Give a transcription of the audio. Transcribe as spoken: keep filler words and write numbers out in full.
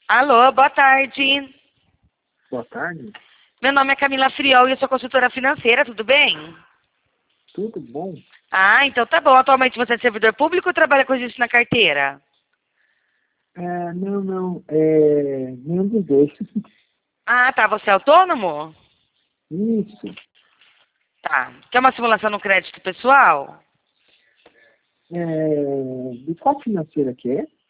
Alô, boa tarde. Boa tarde. Meu nome é Camila Friol e eu sou consultora financeira, tudo bem? Tudo bom? Ah, então tá bom. Atualmente você é servidor público ou trabalha com isso na carteira? É, não, não. É, nenhum dos dois. Ah, tá. Você é autônomo? Isso. Tá. Quer uma simulação no crédito pessoal? É, de qual financeira que é?